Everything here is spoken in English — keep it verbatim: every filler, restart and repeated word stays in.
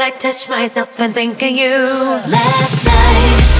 I touch myself and think of you. Last night